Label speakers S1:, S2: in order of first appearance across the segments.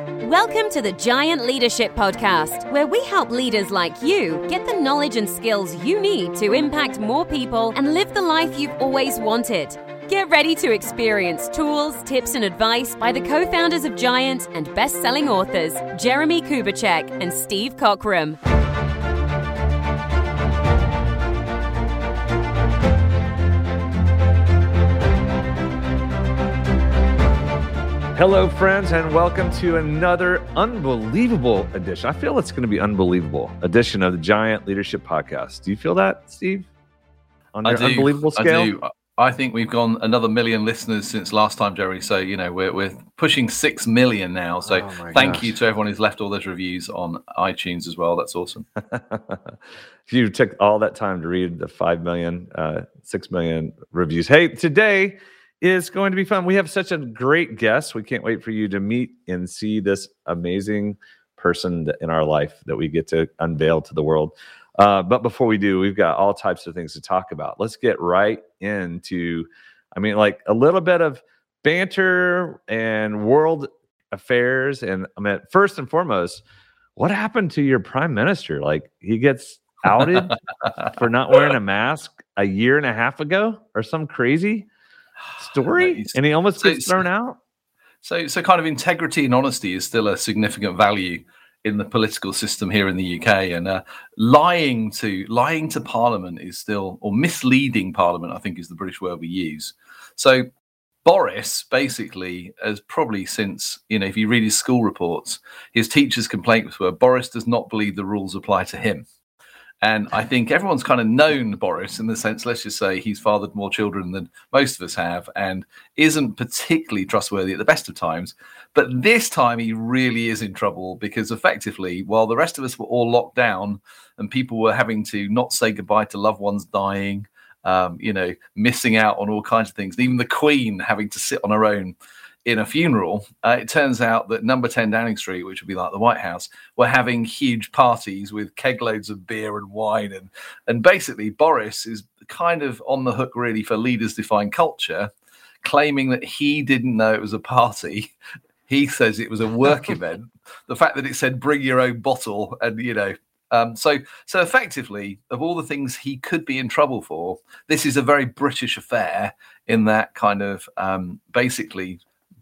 S1: Welcome to the Giant Leadership Podcast, where we help leaders like you get the knowledge and skills you need to impact more people and live the life you've always wanted. Get ready to experience tools, tips, and advice by the co-founders of Giant and best-selling authors, Jeremy Kubicek and Steve Cockram.
S2: Hello, friends, and welcome to another unbelievable edition. I feel it's going to be unbelievable edition of the Giant Leadership Podcast. Do you feel that, Steve? On your unbelievable scale?
S3: I do. I think we've gone another million listeners since last time, Jerry. So, you know, we're pushing 6 million now. So thank you to everyone who's left all those reviews on iTunes as well. That's awesome.
S2: If you took all that time to read the 5 million, 6 million reviews. Hey, today is going to be fun. We have such a great guest. We can't wait for you to meet and see this amazing person in our life that we get to unveil to the world. But before we do, we've got all types of things to talk about. Let's get right into, like a little bit of banter and world affairs. And first and foremost, what happened to your prime minister? Like, he gets outed for not wearing a mask a year and a half ago or some crazy story, and he almost gets thrown out.
S3: So kind of integrity and honesty is still a significant value in the political system here in the UK, and lying to Parliament is still, or misleading Parliament, I think is the British word we use. So Boris basically has probably since, if you read his school reports, his teachers' complaints were Boris does not believe the rules apply to him. And I think everyone's kind of known Boris in the sense, let's just say he's fathered more children than most of us have and isn't particularly trustworthy at the best of times. But this time he really is in trouble because effectively, while the rest of us were all locked down and people were having to not say goodbye to loved ones dying, missing out on all kinds of things, even the Queen having to sit on her own in a funeral, it turns out that number 10 Downing Street, which would be like the White House, were having huge parties with keg loads of beer and wine. And basically, Boris is kind of on the hook, really, for leaders define culture, claiming that he didn't know it was a party. He says it was a work event. The fact that it said bring your own bottle and, so effectively, of all the things he could be in trouble for, this is a very British affair in that kind of basically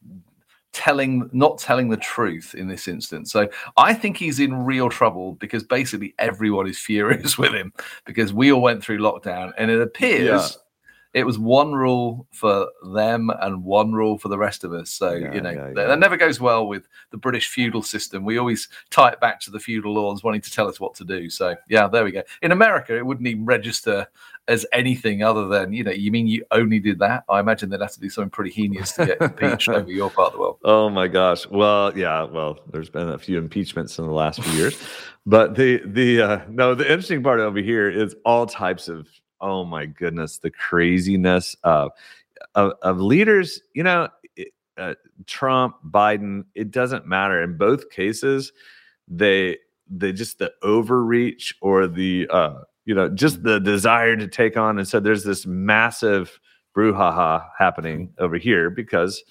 S3: not telling the truth in this instance. So I think he's in real trouble because basically everyone is furious with him because we all went through lockdown and it appears it was one rule for them and one rule for the rest of us. So, that never goes well with the British feudal system. We always tie it back to the feudal lords wanting to tell us what to do. So, there we go. In America, it wouldn't even register as anything other than, you mean you only did that? I imagine they'd have to do something pretty heinous to get impeached over your part of the world.
S2: Oh, my gosh. Well, there's been a few impeachments in the last few years. But the interesting part over here is all types of, oh my goodness, the craziness of leaders, Trump, Biden, it doesn't matter. In both cases, they just the overreach or the, just the desire to take on. And so there's this massive brouhaha happening over here because,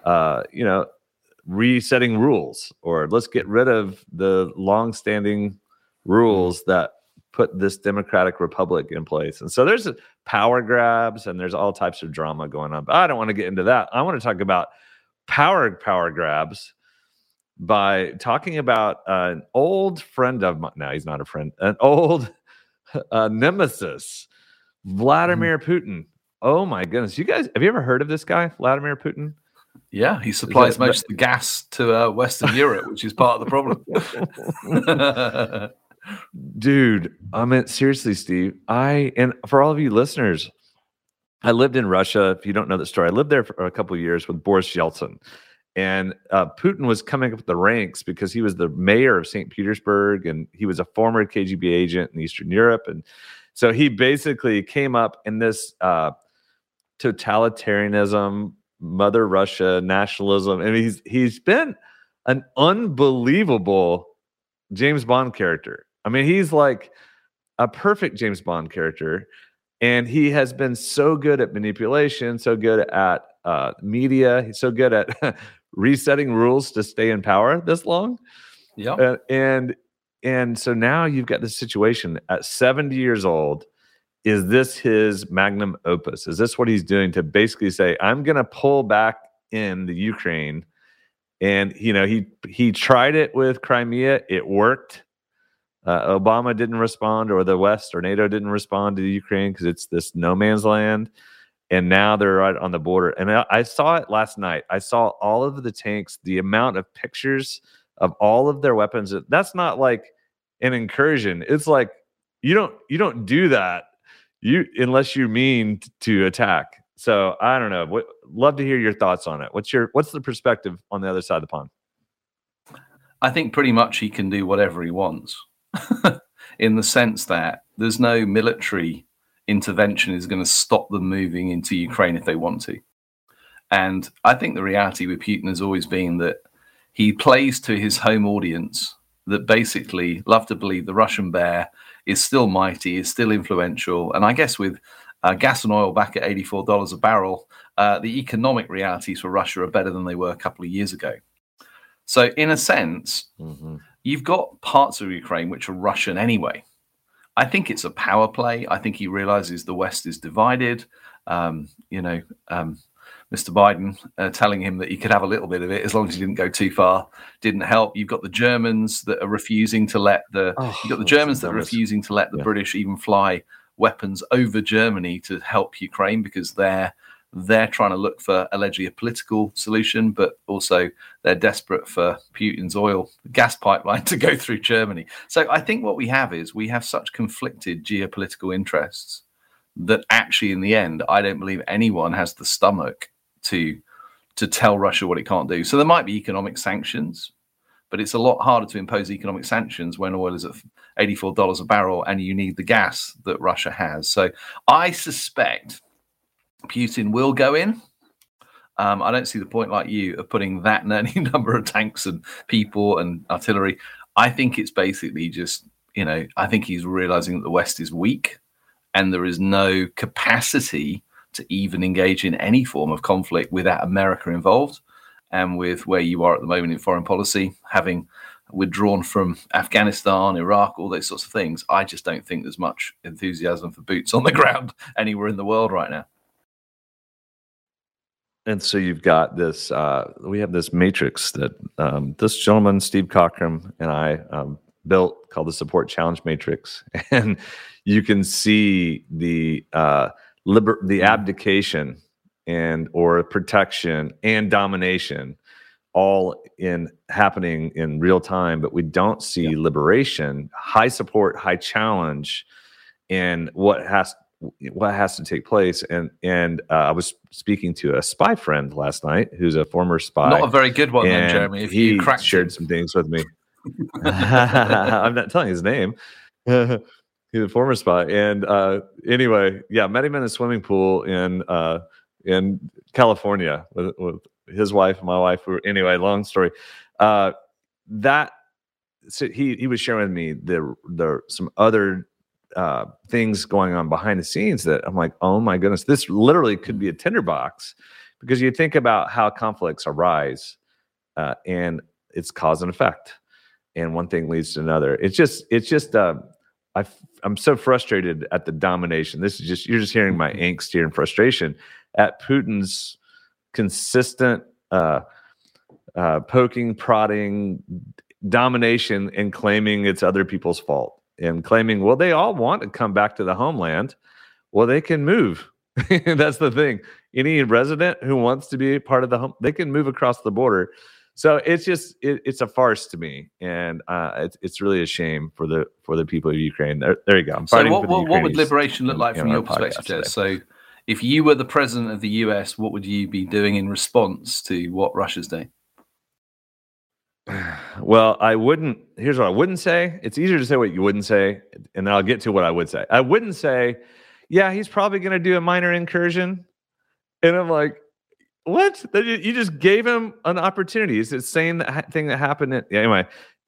S2: resetting rules, or let's get rid of the longstanding rules that put this democratic republic in place. And so there's power grabs and there's all types of drama going on. But I don't want to get into that. I want to talk about power grabs by talking about an old friend of mine. No, he's not a friend. An old nemesis, Vladimir Putin. Oh my goodness. You guys, have you ever heard of this guy, Vladimir Putin?
S3: Yeah, he supplies most of the gas to Western Europe, which is part of the problem.
S2: Dude, seriously, Steve, and for all of you listeners, I lived in Russia. If you don't know the story, I lived there for a couple of years with Boris Yeltsin. And Putin was coming up the ranks because he was the mayor of St. Petersburg, and he was a former KGB agent in Eastern Europe. And so he basically came up in this totalitarianism, Mother Russia, nationalism. I mean, he's been an unbelievable James Bond character. I mean, he's like a perfect James Bond character, and he has been so good at manipulation, so good at media. He's so good at resetting rules to stay in power this long.
S3: Yeah.
S2: And so now you've got this situation at 70 years old. Is this his magnum opus? Is this what he's doing to basically say, I'm going to pull back in the Ukraine? And, he tried it with Crimea. It worked. Obama didn't respond, or the West or NATO didn't respond to the Ukraine because it's this no man's land. And now they're right on the border. And I saw it last night. I saw all of the tanks, the amount of pictures of all of their weapons. That's not like an incursion. It's like you don't do that unless you mean to attack. So I don't know. Love to hear your thoughts on it. What's the perspective on the other side of the pond?
S3: I think pretty much he can do whatever he wants, in the sense that there's no military intervention is going to stop them moving into Ukraine if they want to. And I think the reality with Putin has always been that he plays to his home audience that basically love to believe the Russian bear is still mighty, is still influential. And I guess with gas and oil back at $84 a barrel, the economic realities for Russia are better than they were a couple of years ago. So in a sense, you've got parts of Ukraine which are Russian anyway. I think it's a power play. I think he realizes the West is divided. Mr. Biden telling him that he could have a little bit of it as long as he didn't go too far didn't help. You've got the Germans that are refusing to let the British even fly weapons over Germany to help Ukraine because they're trying to look for allegedly a political solution, but also they're desperate for Putin's oil gas pipeline to go through Germany. So I think what we have such conflicted geopolitical interests that actually in the end, I don't believe anyone has the stomach to tell Russia what it can't do. So there might be economic sanctions, but it's a lot harder to impose economic sanctions when oil is at $84 a barrel and you need the gas that Russia has. So I suspect Putin will go in. I don't see the point, like you, of putting that many number of tanks and people and artillery. I think it's basically just, I think he's realizing that the West is weak and there is no capacity to even engage in any form of conflict without America involved. And with where you are at the moment in foreign policy, having withdrawn from Afghanistan, Iraq, all those sorts of things, I just don't think there's much enthusiasm for boots on the ground anywhere in the world right now.
S2: And so you've got this, we have this matrix that this gentleman, Steve Cockram, and I built called the Support Challenge Matrix. And you can see the abdication or protection and domination all happening in real time, but we don't see liberation, high support, high challenge, and what has to take place. And I was speaking to a spy friend last night who's a former spy.
S3: Not a very good one, then, Jeremy. If
S2: he
S3: you
S2: shared some things with me. I'm not telling his name. He's a former spy. And anyway, met him in a swimming pool in California with his wife and my wife. Anyway, long story. So he was sharing with me there some other things going on behind the scenes that I'm like, oh my goodness, this literally could be a tinderbox, because you think about how conflicts arise and it's cause and effect, and one thing leads to another. It's just I'm so frustrated at the domination. You're just hearing my angst here and frustration at Putin's consistent poking, prodding, domination, and claiming it's other people's fault. And claiming, well, they all want to come back to the homeland. Well, they can move. That's the thing. Any resident who wants to be part of the home, they can move across the border. So it's just it's a farce to me, and it's really a shame for the people of Ukraine. There you go. I'm fighting for the Ukrainians.
S3: What would liberation look like from your perspective, Jez? So, if you were the president of the US, what would you be doing in response to what Russia's doing?
S2: Well, here's what I wouldn't say. It's easier to say what you wouldn't say, and then I'll get to what I would say. I wouldn't say, yeah, he's probably going to do a minor incursion. And I'm like, what? You just gave him an opportunity. It's the same thing that happened. Anyway,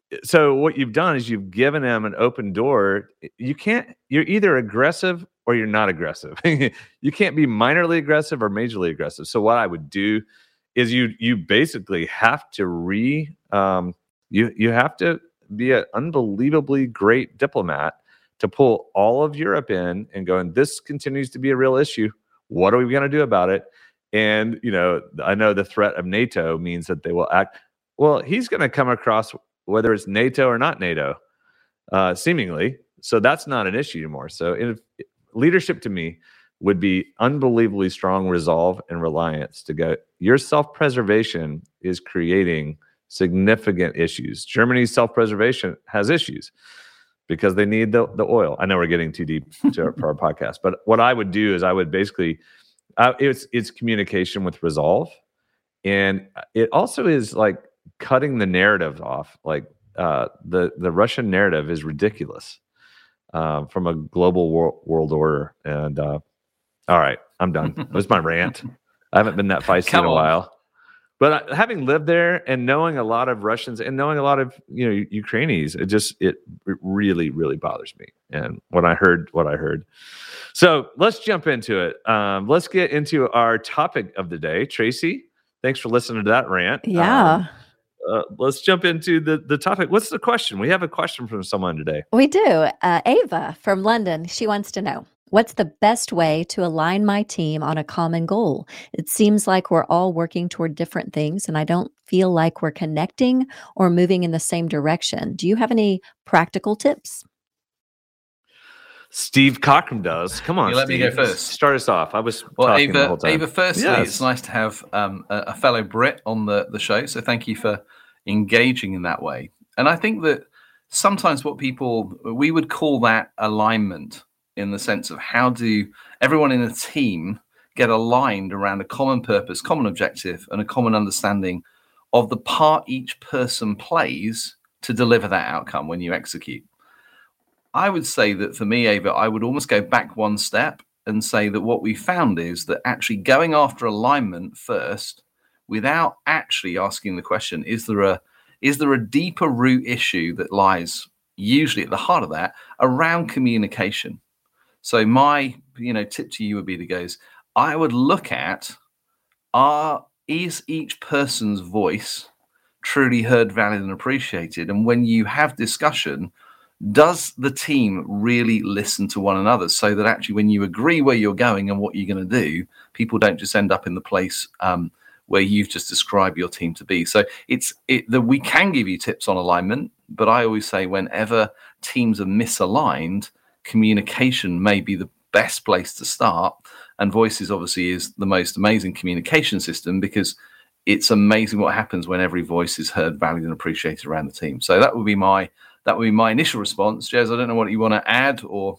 S2: so what you've done is you've given them an open door. You're either aggressive or you're not aggressive. You can't be minorly aggressive or majorly aggressive. So what I would do is you basically have to you have to be an unbelievably great diplomat to pull all of Europe in and go, and this continues to be a real issue. What are we going to do about it? And, I know the threat of NATO means that they will act. Well, he's going to come across whether it's NATO or not NATO, seemingly. So that's not an issue anymore. So leadership to me would be unbelievably strong resolve and reliance to go, your self-preservation is creating significant issues. Germany's self-preservation has issues because they need the oil. I know we're getting too deep for our podcast, but what I would do is I would basically, it's communication with resolve. And it also is like cutting the narrative off. Like the Russian narrative is ridiculous from a global world order. And all right, I'm done. That was my rant. I haven't been that feisty in a while. But having lived there and knowing a lot of Russians and knowing a lot of Ukrainians, it really, really bothers me. And when I heard what I heard, so let's jump into it. Let's get into our topic of the day. Tracy, thanks for listening to that rant.
S4: Yeah.
S2: Let's jump into the topic. What's the question? We have a question from someone today.
S4: We do. Ava from London. She wants to know, what's the best way to align my team on a common goal? It seems like we're all working toward different things, and I don't feel like we're connecting or moving in the same direction. Do you have any practical tips?
S2: Steve Cockram does. Come on,
S3: let
S2: Steve.
S3: me go first.
S2: Start us off. I was talking the whole time.
S3: Ava, firstly,
S2: Yes.
S3: It's nice to have a fellow Brit on the show. So thank you for engaging in that way. And I think that sometimes we would call that alignment, in the sense of how do everyone in a team get aligned around a common purpose, common objective, and a common understanding of the part each person plays to deliver that outcome when you execute. I would say that for me, Ava, I would almost go back one step and say that what we found is that actually going after alignment first, without actually asking the question, is there a deeper root issue that lies usually at the heart of that around communication? So my tip to you would be to go, I would look at, is each person's voice truly heard, valued, and appreciated? And when you have discussion, does the team really listen to one another, so that actually when you agree where you're going and what you're going to do, people don't just end up in the place where you've just described your team to be. So we can give you tips on alignment, but I always say whenever teams are misaligned, communication may be the best place to start. And Voices obviously is the most amazing communication system, because it's amazing what happens when every voice is heard, valued, and appreciated around the team. So that would be my initial response. Jez, I don't know what you want to add or.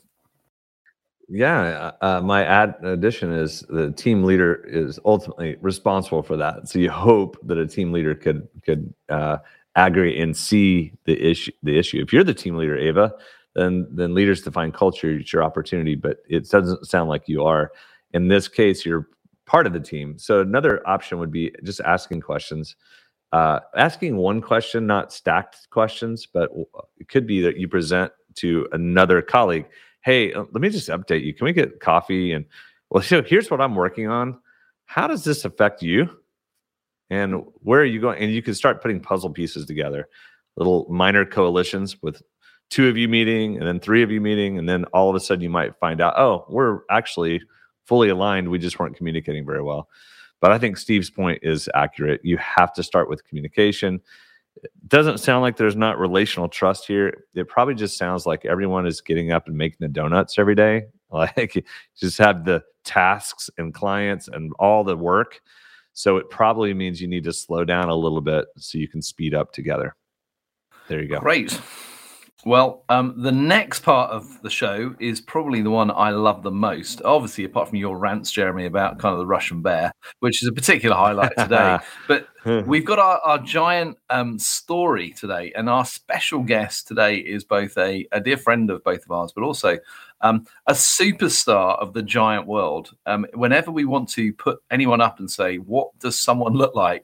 S2: Yeah, my addition is the team leader is ultimately responsible for that. So you hope that a team leader could aggregate and see the issue. If you're the team leader, Ava, then leaders define culture. It's your opportunity, but it doesn't sound like you are. In this case, you're part of the team. So another option would be just asking questions. Asking one question, not stacked questions, but it could be that you present to another colleague, hey, let me just update you. Can we get coffee? And so here's what I'm working on. How does this affect you? And where are you going? And you can start putting puzzle pieces together, little minor coalitions with 2 of you meeting and then 3 of you meeting. And then all of a sudden you might find out, oh, we're actually fully aligned. We just weren't communicating very well. But I think Steve's point is accurate. You have to start with communication. It doesn't sound like there's not relational trust here. It probably just sounds like everyone is getting up and making the donuts every day. Like, just have the tasks and clients and all the work. So it probably means you need to slow down a little bit so you can speed up together. There you go.
S3: Great. Well, the next part of the show is probably the one I love the most. Obviously, apart from your rants, Jeremy, about kind of the Russian bear, which is a particular highlight today. But we've got our giant story today, and our special guest today is both a dear friend of both of ours, but also a superstar of the giant world. Whenever we want to put anyone up and say, what does someone look like?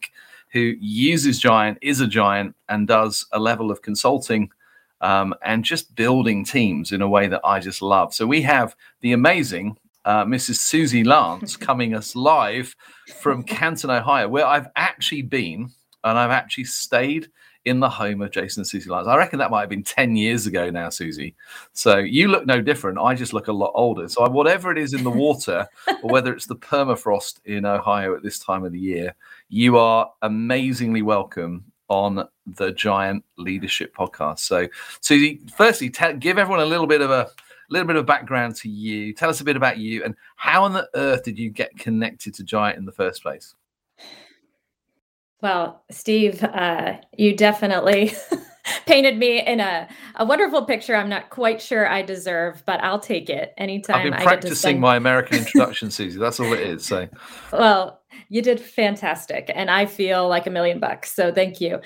S3: who uses Giant, is a giant, and does a level of consulting and just building teams in a way that I just love. So we have the amazing Mrs. Susie Lance coming us live from Canton, Ohio, where I've actually been, and I've actually stayed in the home of Jason and Susie Lance. I reckon that might have been 10 years ago now, Susie. So you look no different. I just look a lot older. So whatever it is in the water, or whether it's the permafrost in Ohio at this time of the year, you are amazingly welcome on the Giant Leadership Podcast. So Susie, firstly, give everyone a little bit of background to you. Tell us a bit about you and how on the earth did you get connected to Giant in the first place?
S5: Well, Steve, you definitely painted me in a wonderful picture I'm not quite sure I deserve, but I'll take it anytime.
S3: I've been practicing my American introduction, Susie. That's all it is. So,
S5: well, you did fantastic, and I feel like $1 million. So thank you.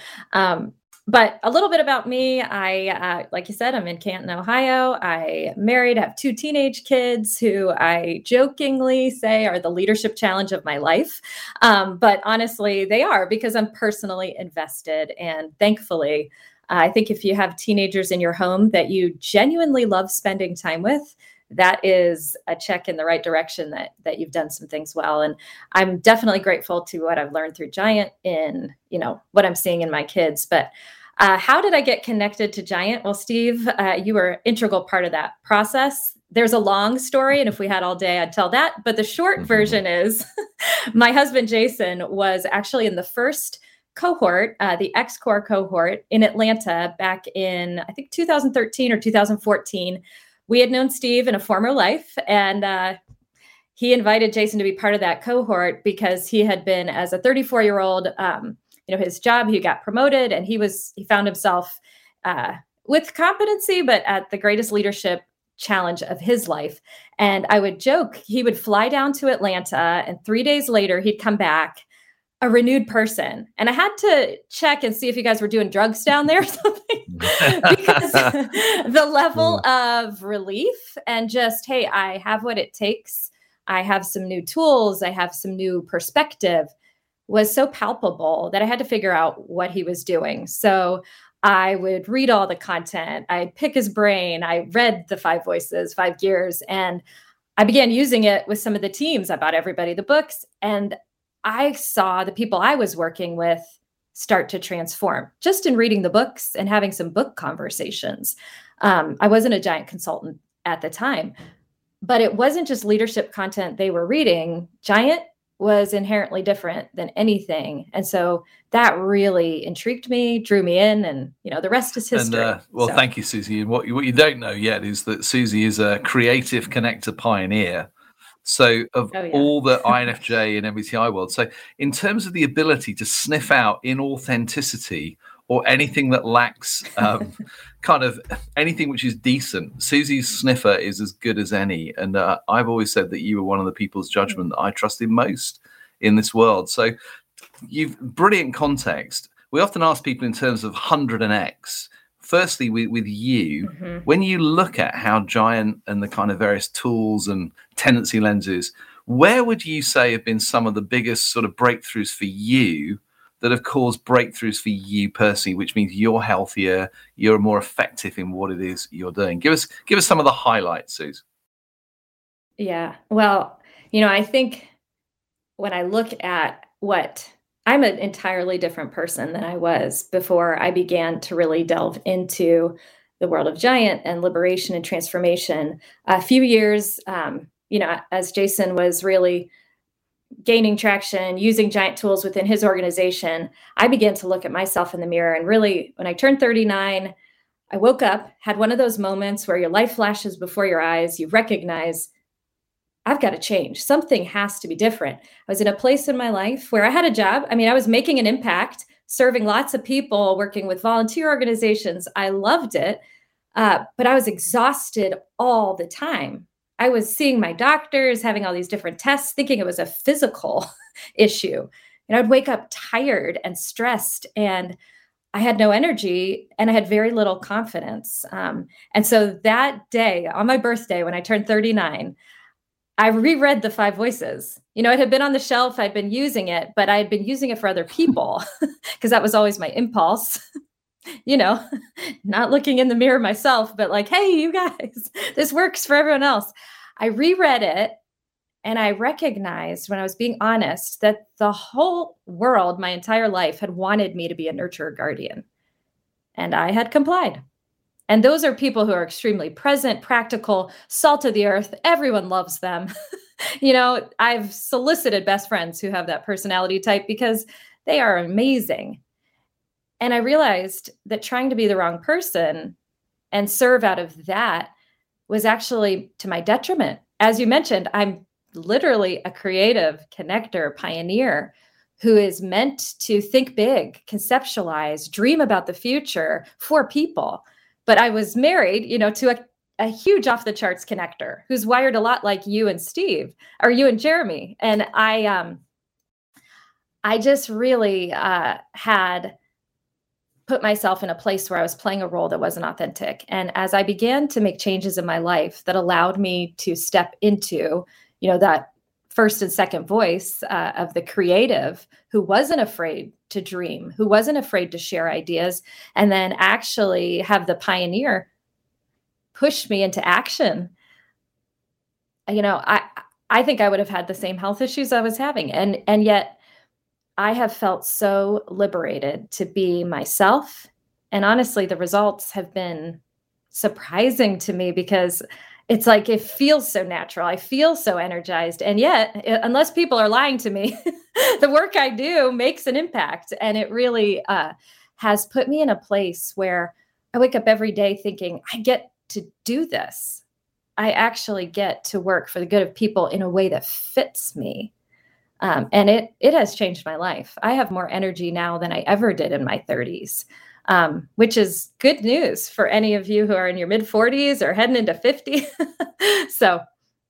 S5: But a little bit about me. I, like you said, I'm in Canton, Ohio. I married, have 2 teenage kids who I jokingly say are the leadership challenge of my life. But honestly, they are, because I'm personally invested. And thankfully, I think if you have teenagers in your home that you genuinely love spending time with, that is a check in the right direction that you've done some things well. And I'm definitely grateful to what I've learned through Giant in, what I'm seeing in my kids. But how did I get connected to Giant? Well, Steve, you were an integral part of that process. There's a long story, and if we had all day, I'd tell that. But the short version is my husband, Jason, was actually in the first cohort, the X-Corps cohort in Atlanta back in, I think, 2013 or 2014. We had known Steve in a former life, and he invited Jason to be part of that cohort because he had been, as a 34-year-old, his job, he got promoted, and he found himself with competency, but at the greatest leadership challenge of his life. And I would joke, he would fly down to Atlanta, and 3 days later, he'd come back a renewed person. And I had to check and see if you guys were doing drugs down there or something, because the level of relief and just, hey, I have what it takes. I have some new tools. I have some new perspective, was so palpable that I had to figure out what he was doing. So I would read all the content. I'd pick his brain. I read the 5 Voices, 5 Gears, and I began using it with some of the teams. I bought everybody the books, and I saw the people I was working with start to transform just in reading the books and having some book conversations. I wasn't a Giant consultant at the time, but it wasn't just leadership content they were reading. Giant was inherently different than anything. And so that really intrigued me, drew me in, and the rest is history.
S3: And thank you, Susie. And what you don't know yet is that Susie is a creative connector pioneer. So of all the INFJ and MBTI world. So in terms of the ability to sniff out inauthenticity or anything that lacks kind of anything which is decent, Susie's sniffer is as good as any. And I've always said that you were one of the people's judgment that I trusted most in this world. So you've brilliant context. We often ask people in terms of 100 and X. Firstly, with you, when you look at how Giant and the kind of various tools and tendency lenses, where would you say have been some of the biggest sort of breakthroughs for you that have caused breakthroughs for you personally, which means you're healthier, you're more effective in what it is you're doing? Give us some of the highlights, Suze.
S5: Yeah, well, I think when I look at I'm an entirely different person than I was before I began to really delve into the world of Giant and liberation and transformation. A few years, as Jason was really gaining traction, using Giant tools within his organization, I began to look at myself in the mirror. And really, when I turned 39, I woke up, had one of those moments where your life flashes before your eyes. You recognize, I've got to change. Something has to be different. I was in a place in my life where I had a job. I mean, I was making an impact, serving lots of people, working with volunteer organizations. I loved it, but I was exhausted all the time. I was seeing my doctors, having all these different tests, thinking it was a physical issue. And I'd wake up tired and stressed, and I had no energy, and I had very little confidence. And so that day, on my birthday, when I turned 39, I reread the 5 Voices, it had been on the shelf. I'd been using it, but I had been using it for other people because that was always my impulse. Not looking in the mirror myself, but like, hey, you guys, this works for everyone else. I reread it and I recognized, when I was being honest, that the whole world, my entire life, had wanted me to be a nurturer guardian. And I had complied. And those are people who are extremely present, practical, salt of the earth. Everyone loves them. I've solicited best friends who have that personality type because they are amazing. And I realized that trying to be the wrong person and serve out of that was actually to my detriment. As you mentioned, I'm literally a creative connector, pioneer who is meant to think big, conceptualize, dream about the future for people. But I was married, to a huge off the charts connector who's wired a lot like you and Steve, or you and Jeremy. And I just really had put myself in a place where I was playing a role that wasn't authentic. And as I began to make changes in my life that allowed me to step into, that first and second voice of the creative who wasn't afraid to dream, who wasn't afraid to share ideas, and then actually have the pioneer push me into action. I think I would have had the same health issues I was having. And yet I have felt so liberated to be myself. And honestly, the results have been surprising to me because it's like, it feels so natural. I feel so energized. And yet, unless people are lying to me, the work I do makes an impact. And it really has put me in a place where I wake up every day thinking, I get to do this. I actually get to work for the good of people in a way that fits me. And it has changed my life. I have more energy now than I ever did in my 30s. Which is good news for any of you who are in your mid 40s or heading into 50. So,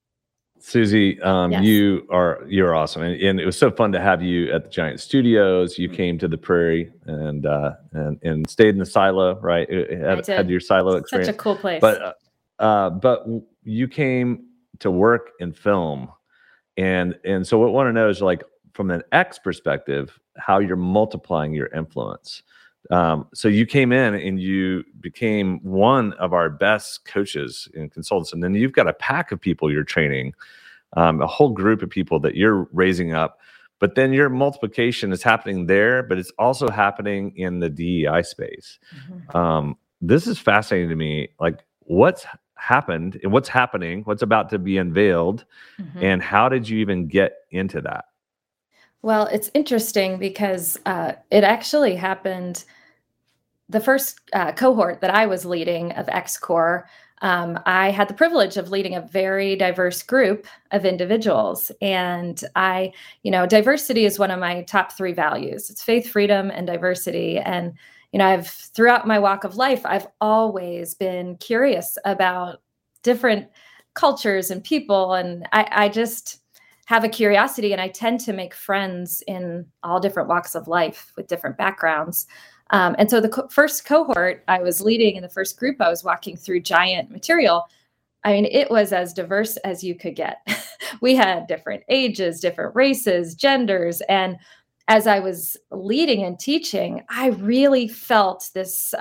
S2: Susie,
S5: yes.
S2: you're awesome, and it was so fun to have you at the Giant Studios. You came to the Prairie and stayed in the silo, right? Had your silo experience.
S5: Such a cool place.
S2: But you came to work in film, and so what I want to know is, like, from an X perspective, how you're multiplying your influence. So you came in and you became one of our best coaches and consultants. And then you've got a pack of people you're training, a whole group of people that you're raising up. But then your multiplication is happening there, but it's also happening in the DEI space. Mm-hmm. This is fascinating to me. Like, what's happened and what's happening, what's about to be unveiled, mm-hmm. and how did you even get into that?
S5: Well, it's interesting because it actually happened. The first cohort that I was leading of X-Core, I had the privilege of leading a very diverse group of individuals. And diversity is one of my top 3 values. It's faith, freedom, and diversity. And, throughout my walk of life, I've always been curious about different cultures and people. And I just have a curiosity, and I tend to make friends in all different walks of life with different backgrounds. And so the first cohort I was leading in the first group I was walking through Giant material, I mean, it was as diverse as you could get. We had different ages, different races, genders. And as I was leading and teaching, I really felt this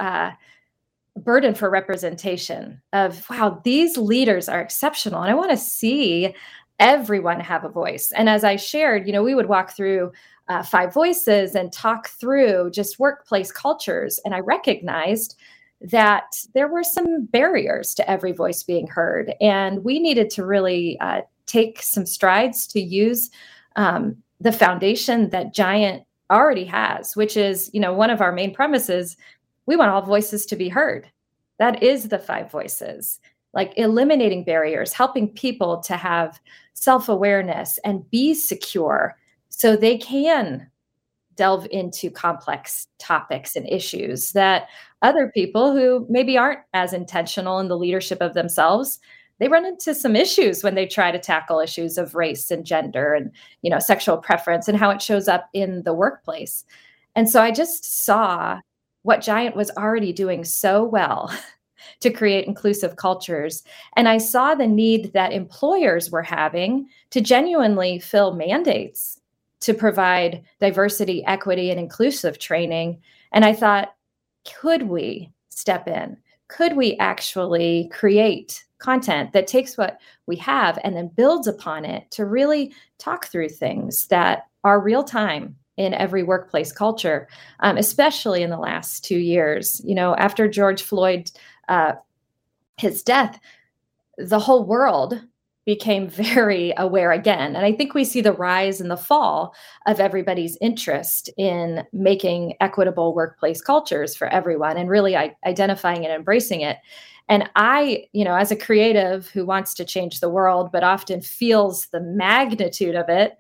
S5: burden for representation of, wow, these leaders are exceptional. And I want to see everyone have a voice. And as I shared, we would walk through 5 voices and talk through just workplace cultures. And I recognized that there were some barriers to every voice being heard. And we needed to really take some strides to use the foundation that Giant already has, which is, one of our main premises. We want all voices to be heard. That is the 5 voices, like eliminating barriers, helping people to have self-awareness and be secure so they can delve into complex topics and issues that other people who maybe aren't as intentional in the leadership of themselves, they run into some issues when they try to tackle issues of race and gender and, sexual preference and how it shows up in the workplace. And so I just saw what Giant was already doing so well to create inclusive cultures. And I saw the need that employers were having to genuinely fill mandates to provide diversity, equity, and inclusive training. And I thought, could we step in? Could we actually create content that takes what we have and then builds upon it to really talk through things that are real time in every workplace culture, especially in the last 2 years? After George Floyd, his death, the whole world became very aware again. And I think we see the rise and the fall of everybody's interest in making equitable workplace cultures for everyone and really identifying and embracing it. And I, as a creative who wants to change the world, but often feels the magnitude of it,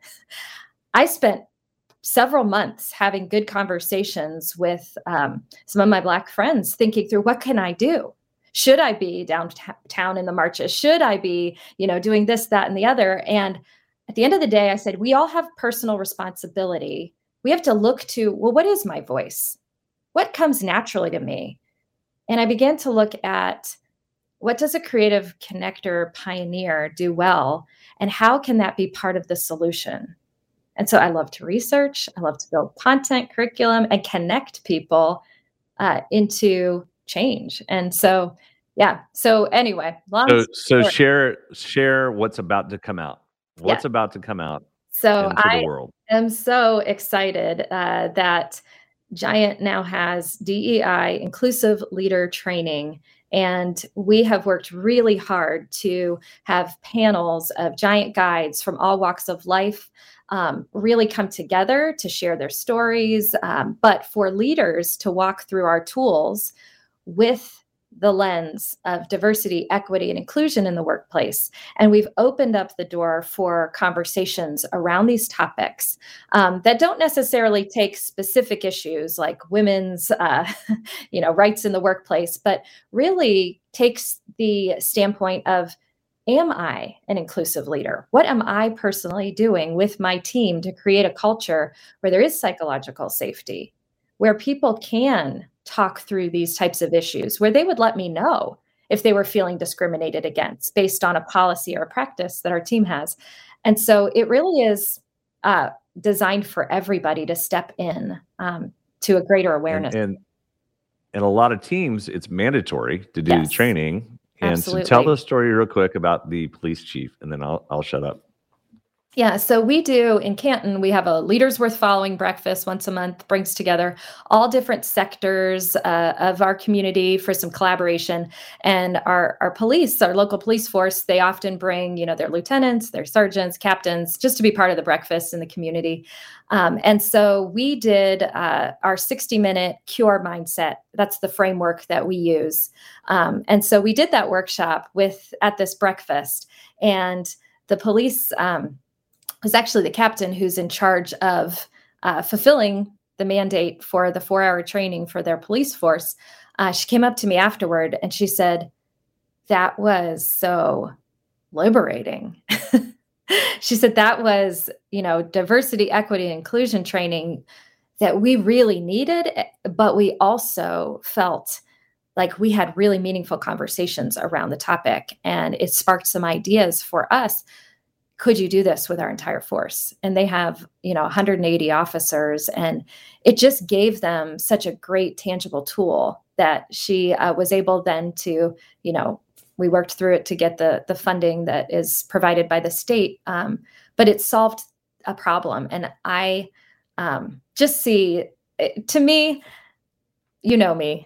S5: I spent several months having good conversations with some of my Black friends, thinking through, what can I do? Should I be downtown in the marches? Should I be, doing this, that, and the other? And at the end of the day, I said, we all have personal responsibility. We have to look to, well, what is my voice? What comes naturally to me? And I began to look at, what does a creative connector pioneer do well? And how can that be part of the solution? And so I love to research. I love to build content, curriculum, and connect people into change. And so, yeah. So anyway,
S2: so share what's about to come out. What's about to come out into the world.
S5: I'm so excited that Giant now has DEI, inclusive leader training. And we have worked really hard to have panels of Giant guides from all walks of life really come together to share their stories, but for leaders to walk through our tools with the lens of diversity, equity, and inclusion in the workplace. And we've opened up the door for conversations around these topics that don't necessarily take specific issues like women's rights in the workplace, but really takes the standpoint of, am I an inclusive leader? What am I personally doing with my team to create a culture where there is psychological safety, where people can talk through these types of issues, where they would let me know if they were feeling discriminated against based on a policy or a practice that our team has. And so it really is designed for everybody to step in to a greater awareness.
S2: And a lot of teams, it's mandatory to do the training. And
S5: Absolutely.
S2: so tell the story real quick about the police chief, and then I'll shut up.
S5: Yeah, so we do in Canton, we have a Leaders Worth Following breakfast once a month, brings together all different sectors of our community for some collaboration. And our police, our local police force, they often bring, their lieutenants, their sergeants, captains, just to be part of the breakfast in the community. And so we did our 60-minute cure mindset. That's the framework that we use. And so we did that workshop at this breakfast. And the police was actually the captain who's in charge of fulfilling the mandate for the 4-hour training for their police force. She came up to me afterward and she said, that was so liberating. She said that was, diversity, equity, and inclusion training that we really needed, but we also felt like we had really meaningful conversations around the topic, and it sparked some ideas for us. Could you do this with our entire force? And they have, 180 officers, and it just gave them such a great tangible tool that she was able then to, we worked through it to get the funding that is provided by the state, but it solved a problem. And I just see, to me, me,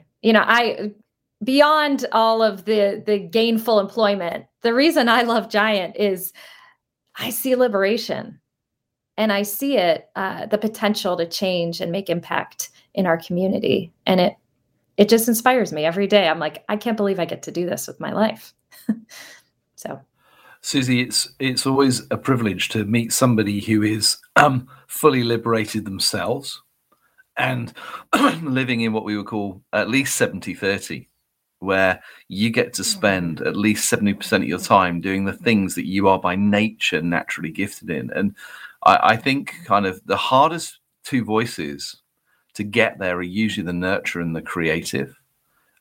S5: beyond all of the gainful employment, the reason I love Giant is I see liberation, and I see the potential to change and make impact in our community. And it just inspires me every day. I'm like, I can't believe I get to do this with my life. So,
S3: Susie, it's always a privilege to meet somebody who is fully liberated themselves and living in what we would call at least 70-30. Where you get to spend at least 70% of your time doing the things that you are by nature naturally gifted in. And I think kind of the hardest two voices to get there are usually the nurturer and the creative.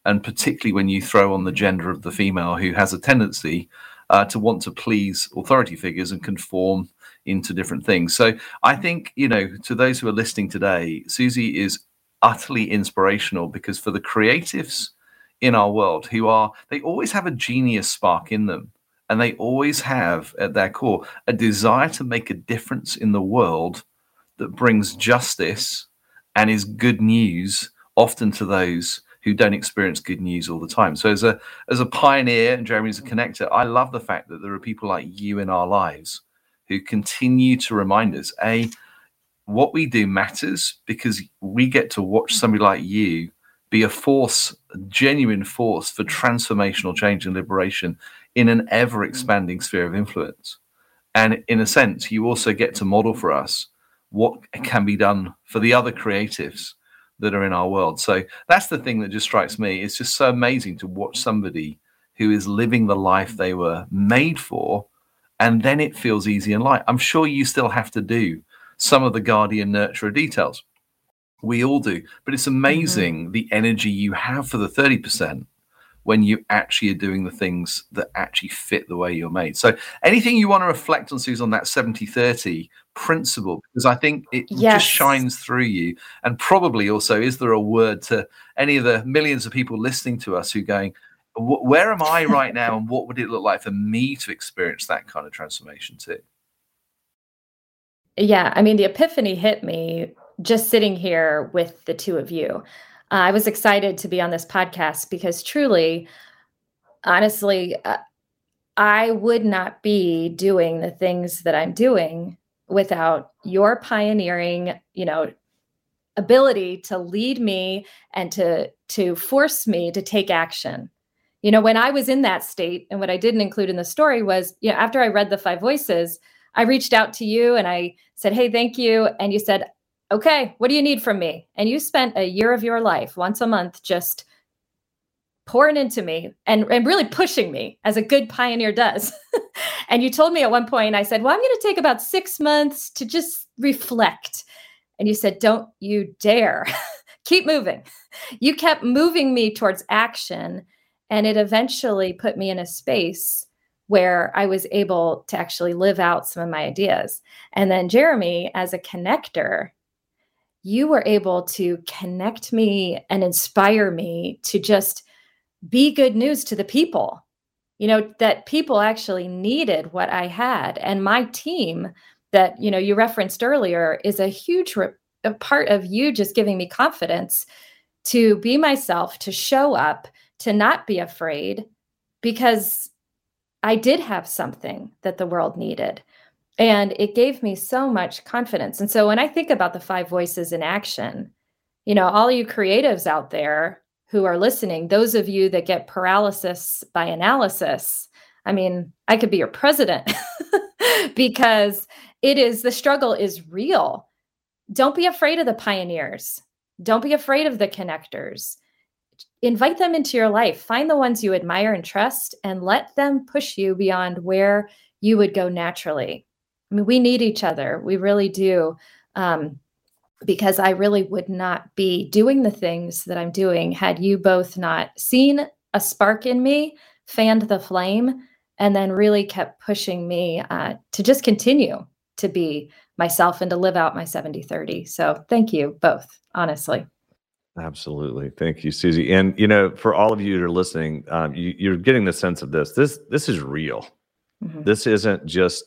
S3: And particularly when you throw on the gender of the female, who has a tendency to want to please authority figures and conform into different things. So I think, to those who are listening today, Susie is utterly inspirational, because for the creatives in our world they always have a genius spark in them. And they always have at their core a desire to make a difference in the world that brings justice and is good news, often to those who don't experience good news all the time. So as a pioneer, and Jeremy as a connector, I love the fact that there are people like you in our lives who continue to remind us, what we do matters, because we get to watch somebody like you be a force, a genuine force for transformational change and liberation in an ever expanding sphere of influence. And in a sense, you also get to model for us what can be done for the other creatives that are in our world. So that's the thing that just strikes me. It's just so amazing to watch somebody who is living the life they were made for, and then it feels easy and light. I'm sure you still have to do some of the guardian nurturer details. We all do. But it's amazing the energy you have for the 30% when you actually are doing the things that actually fit the way you're made. So anything you want to reflect on, Susan, on that 70-30 principle? Because I think it just shines through you. And probably also, is there a word to any of the millions of people listening to us who are going, where am I right now? And what would it look like for me to experience that kind of transformation too?
S5: Yeah, I mean, the epiphany hit me just sitting here with the two of you. I was excited to be on this podcast because truly, honestly, I would not be doing the things that I'm doing without your pioneering, ability to lead me and to force me to take action. When I was in that state, and what I didn't include in the story was, after I read the 5 Voices, I reached out to you and I said, hey, thank you. And you said, okay, what do you need from me? And you spent a year of your life once a month just pouring into me and really pushing me, as a good pioneer does. And you told me at one point, I said, well, I'm going to take about 6 months to just reflect. And you said, don't you dare. Keep moving. You kept moving me towards action. And it eventually put me in a space where I was able to actually live out some of my ideas. And then Jeremy, as a connector, you were able to connect me and inspire me to just be good news to the people, that people actually needed what I had. And my team that, you referenced earlier is a huge a part of you just giving me confidence to be myself, to show up, to not be afraid, because I did have something that the world needed. And it gave me so much confidence. And so when I think about the 5 Voices in action, all you creatives out there who are listening, those of you that get paralysis by analysis, I mean, I could be your president because the struggle is real. Don't be afraid of the pioneers. Don't be afraid of the connectors. Invite them into your life. Find the ones you admire and trust, and let them push you beyond where you would go naturally. I mean, we need each other. We really do. Because I really would not be doing the things that I'm doing had you both not seen a spark in me, fanned the flame, and then really kept pushing me to just continue to be myself and to live out my 70-30. So thank you both, honestly.
S2: Absolutely. Thank you, Susie. And, for all of you that are listening, you're getting the sense of this. This is real. Mm-hmm. This isn't just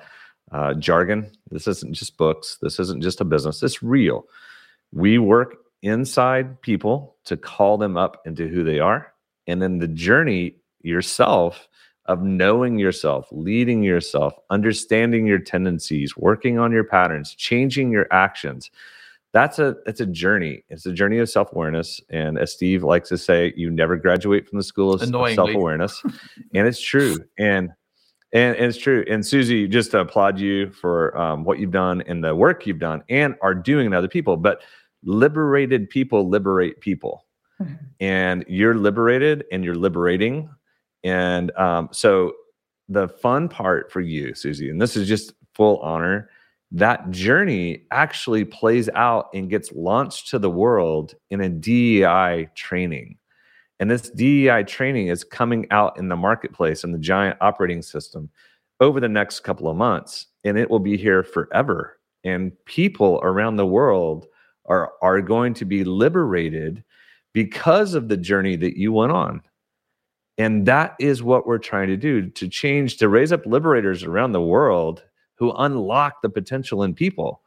S2: jargon. This isn't just books. This isn't just a business. It's real. We work inside people to call them up into who they are. And then the journey yourself of knowing yourself, leading yourself, understanding your tendencies, working on your patterns, changing your actions. It's a journey. It's a journey of self-awareness. And as Steve likes to say, you never graduate from the school of self-awareness. And it's true. And it's true. And Susie, just to applaud you for what you've done and the work you've done and are doing in other people. But liberated people liberate people. Mm-hmm. And you're liberated and you're liberating. And so the fun part for you, Susie, and this is just full honor, that journey actually plays out and gets launched to the world in a DEI training. And this DEI training is coming out in the marketplace in the Giant operating system over the next couple of months, and it will be here forever. And people around the world are going to be liberated because of the journey that you went on. And that is what we're trying to do, to change, to raise up liberators around the world who unlock the potential in people.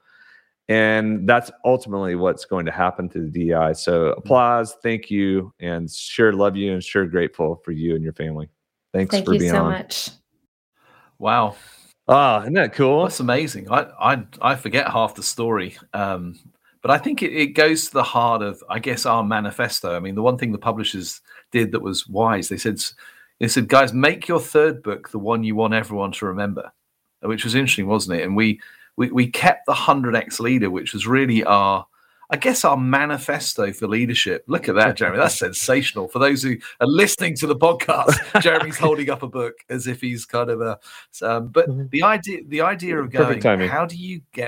S2: And that's ultimately what's going to happen to the DEI. So applause, thank you, and sure love you and sure grateful for you and your family. Thanks for being on.
S5: Thank you so much.
S3: Wow.
S2: Isn't that cool?
S3: That's amazing. I forget half the story. But I think it goes to the heart of, I guess, our manifesto. I mean, the one thing the publishers did that was wise, they said, guys, make your third book the one you want everyone to remember, which was interesting, wasn't it? And we kept the 100X Leader, which was really our manifesto for leadership. Look at that, Jeremy. That's sensational. For those who are listening to the podcast, Jeremy's holding up a book as if he's kind of a. But the idea of going, how do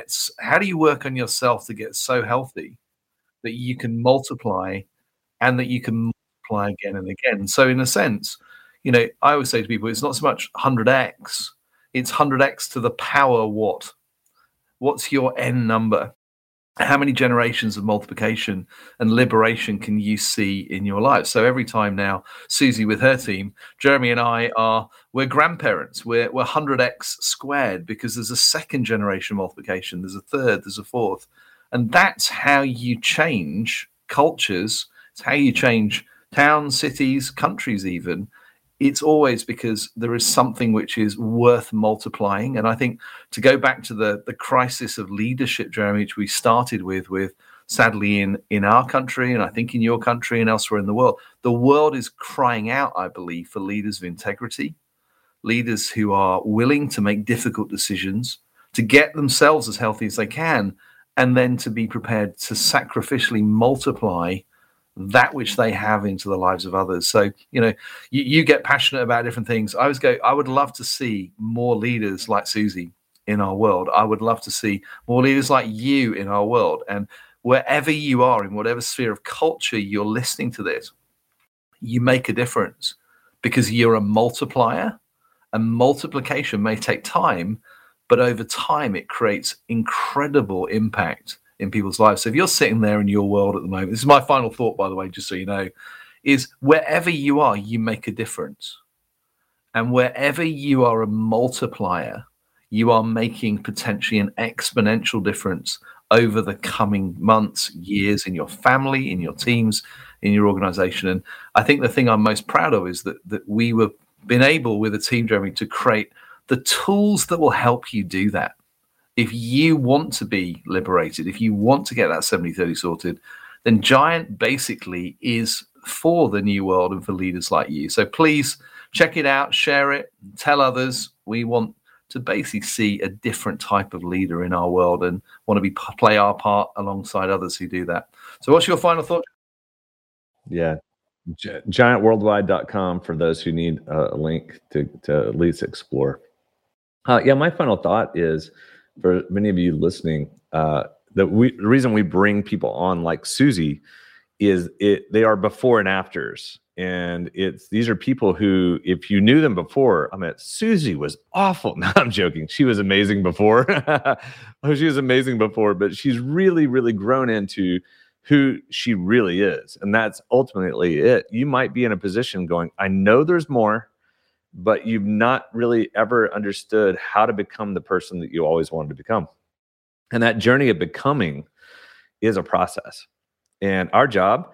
S3: you work on yourself to get so healthy that you can multiply, and that you can multiply again and again? So in a sense, I always say to people, it's not so much 100x, it's 100x to the power what? What's your N number? How many generations of multiplication and liberation can you see in your life? So every time now, Susie with her team, Jeremy and we're grandparents. We're 100x squared, because there's a second generation multiplication. There's a third, there's a fourth. And that's how you change cultures. It's how you change towns, cities, countries even. It's always because there is something which is worth multiplying. And I think, to go back to the crisis of leadership, Jeremy, which we started with sadly in our country, and I think in your country and elsewhere in the world is crying out, I believe, for leaders of integrity, leaders who are willing to make difficult decisions, to get themselves as healthy as they can, and then to be prepared to sacrificially multiply that which they have into the lives of others. So, you get passionate about different things. I would love to see more leaders like Susie in our world. I would love to see more leaders like you in our world. And wherever you are, in whatever sphere of culture you're listening to this, you make a difference, because you're a multiplier, and multiplication may take time, but over time it creates incredible impact in people's lives. So if you're sitting there in your world at the moment, this is my final thought, by the way, just so you know, is wherever you are, you make a difference. And wherever you are a multiplier, you are making potentially an exponential difference over the coming months, years, in your family, in your teams, in your organization. And I think the thing I'm most proud of is that we were been able, with a team, Jeremy, to create the tools that will help you do that. If you want to be liberated, if you want to get that 70-30 sorted, then Giant basically is for the new world and for leaders like you. So please check it out, share it, tell others. We want to basically see a different type of leader in our world, and want to play our part alongside others who do that. So what's your final thought?
S2: Yeah. Giantworldwide.com for those who need a link to at least explore. My final thought is, for many of you listening, the reason we bring people on like Susie is they are before and afters. And these are people who, if you knew them before, Susie was awful. No, I'm joking. She was amazing before. She was amazing before, but she's really, really grown into who she really is. And that's ultimately it. You might be in a position going, I know there's more, but you've not really ever understood how to become the person that you always wanted to become. And that journey of becoming is a process. And our job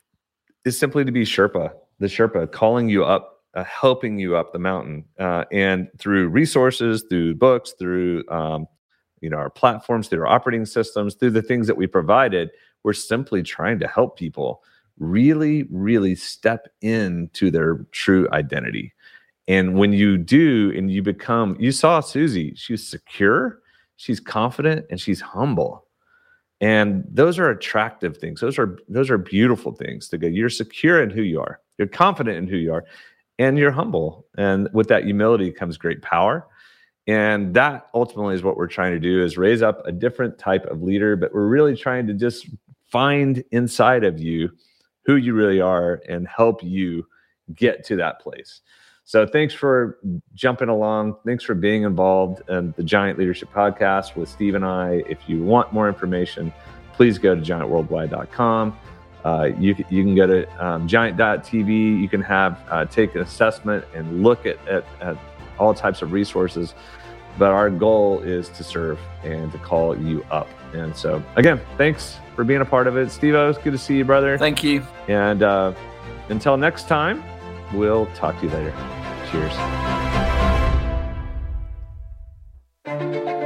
S2: is simply to be the Sherpa, calling you up, helping you up the mountain. And through resources, through books, through our platforms, through our operating systems, through the things that we provided, we're simply trying to help people really, really step into their true identity. And when you do, and you saw Susie, she's secure, she's confident, and she's humble. And those are attractive things. Those are beautiful things to go. You're secure in who you are. You're confident in who you are, and you're humble. And with that humility comes great power. And that ultimately is what we're trying to do, is raise up a different type of leader. But we're really trying to just find inside of you who you really are and help you get to that place. So thanks for jumping along. Thanks for being involved in the Giant Leadership Podcast with Steve and I. If you want more information, please go to giantworldwide.com. You can go to giant.tv. You can take an assessment and look at all types of resources. But our goal is to serve and to call you up. And so, again, thanks for being a part of it. Steve-O, it's good to see you, brother.
S3: Thank you.
S2: And until next time, we'll talk to you later. Cheers.